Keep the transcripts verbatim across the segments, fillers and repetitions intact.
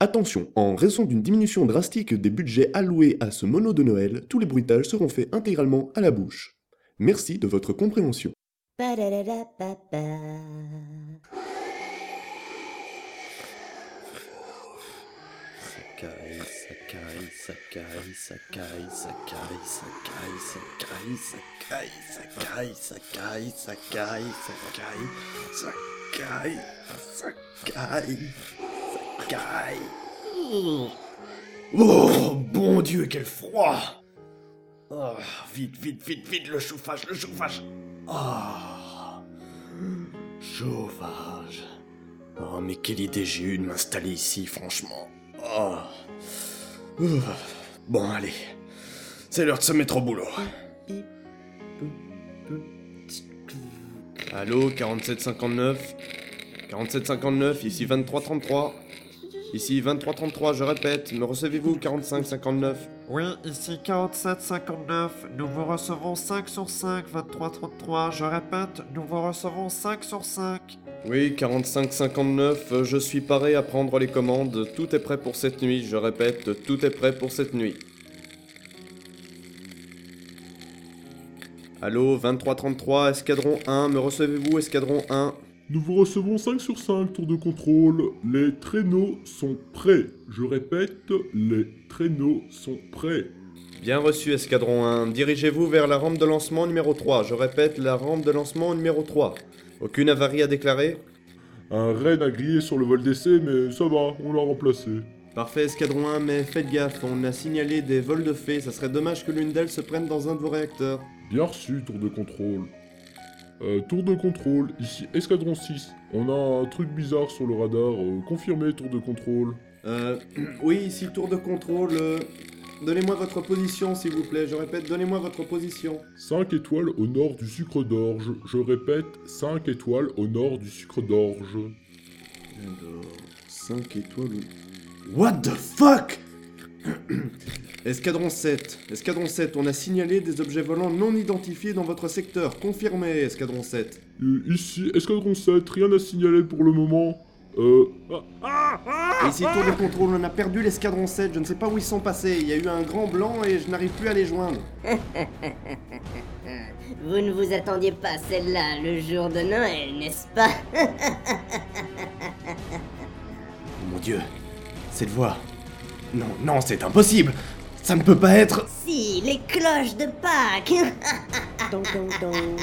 Attention, en raison d'une diminution drastique des budgets alloués à ce mono de Noël, tous les bruitages seront faits intégralement à la bouche. Merci de votre compréhension. Ba-da-da-da-ba-ba. Sakai, Sakai, Sakai, Sakai, Sakai, Sakai, Sakai, Sakai, Sakai, Sakai, Sakai, Sakai, Sakai, Sakai. Oh, bon Dieu, quel froid! Oh, vite, vite, vite, vite, le chauffage, le chauffage! Ah, chauffage. Oh, mais quelle idée j'ai eue de m'installer ici, franchement. Oh. Ouf. Bon, allez. C'est l'heure de se mettre au boulot. Allô, quarante-sept cinquante-neuf. quarante-sept cinquante-neuf, ici vingt-trois trente-trois. Ici vingt-trois trente-trois, je répète, me recevez-vous quarante-cinq cinquante-neuf? Oui, ici quarante-sept cinquante-neuf, nous vous recevons cinq sur cinq, vingt-trois trente-trois, je répète, nous vous recevons cinq sur cinq. Oui, quarante-cinq cinquante-neuf, je suis paré à prendre les commandes, tout est prêt pour cette nuit, je répète, tout est prêt pour cette nuit. Allô, vingt-trois trente-trois, escadron un, me recevez-vous, escadron un? Nous vous recevons cinq sur cinq, tour de contrôle. Les traîneaux sont prêts. Je répète, les traîneaux sont prêts. Bien reçu, escadron un. Dirigez-vous vers la rampe de lancement numéro trois. Je répète, la rampe de lancement numéro trois. Aucune avarie à déclarer? Un renne a grillé sur le vol d'essai, mais ça va, on l'a remplacé. Parfait, escadron un, mais faites gaffe, on a signalé des vols de fées. Ça serait dommage que l'une d'elles se prenne dans un de vos réacteurs. Bien reçu, tour de contrôle. Euh, tour de contrôle, ici Escadron six. On a un truc bizarre sur le radar, euh, confirmé, tour de contrôle. Euh, oui, ici tour de contrôle. euh, Donnez-moi votre position, s'il vous plaît. Je répète, donnez-moi votre position. cinq étoiles au nord du sucre d'orge. Je répète, cinq étoiles au nord du sucre d'orge. Alors, cinq étoiles. What the fuck? Escadron sept. Escadron sept, on a signalé des objets volants non identifiés dans votre secteur. Confirmé, Escadron sept. Euh, ici Escadron sept, rien à signaler pour le moment. Euh... Et ici, tour de contrôle, on a perdu l'Escadron sept. Je ne sais pas où ils sont passés. Il y a eu un grand blanc et je n'arrive plus à les joindre. Vous ne vous attendiez pas à celle-là le jour de Noël, n'est-ce pas? Mon Dieu, cette voix. Non, non, c'est impossible. Ça ne peut pas être... Si, les cloches de Pâques. Dong, dong, dong.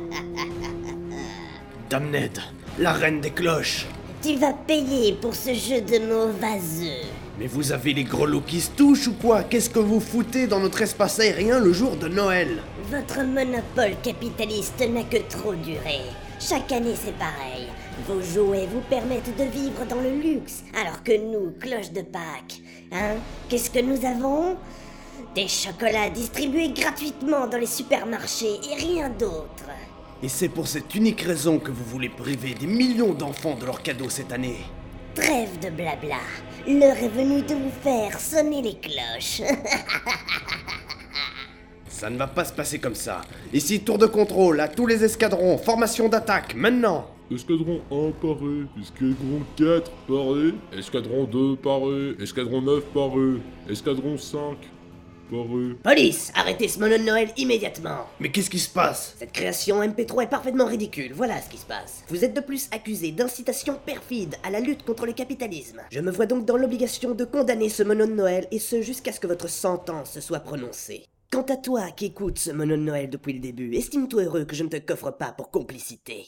Dame Ned, la reine des cloches. Tu vas payer pour ce jeu de mots vaseux. Mais vous avez les grelots qui se touchent ou quoi? Qu'est-ce que vous foutez dans notre espace aérien le jour de Noël? Votre monopole capitaliste n'a que trop duré. Chaque année c'est pareil. Vos jouets vous permettent de vivre dans le luxe, alors que nous, cloches de Pâques, hein, qu'est-ce que nous avons? Des chocolats distribués gratuitement dans les supermarchés et rien d'autre. Et c'est pour cette unique raison que vous voulez priver des millions d'enfants de leurs cadeaux cette année. Trêve de blabla. L'heure est venue de vous faire sonner les cloches. Ça ne va pas se passer comme ça. Ici, tour de contrôle à tous les escadrons. Formation d'attaque, maintenant. Escadron un paré, Escadron quatre paré, Escadron deux paré, Escadron neuf paré, Escadron cinq paré. Police, arrêtez ce mono de Noël immédiatement. Mais qu'est-ce qui se passe? Cette création M P trois est parfaitement ridicule, voilà ce qui se passe. Vous êtes de plus accusé d'incitation perfide à la lutte contre le capitalisme. Je me vois donc dans l'obligation de condamner ce mono de Noël, et ce jusqu'à ce que votre sentence soit prononcée. Quant à toi qui écoutes ce mono de Noël depuis le début, estime-toi heureux que je ne te coffre pas pour complicité.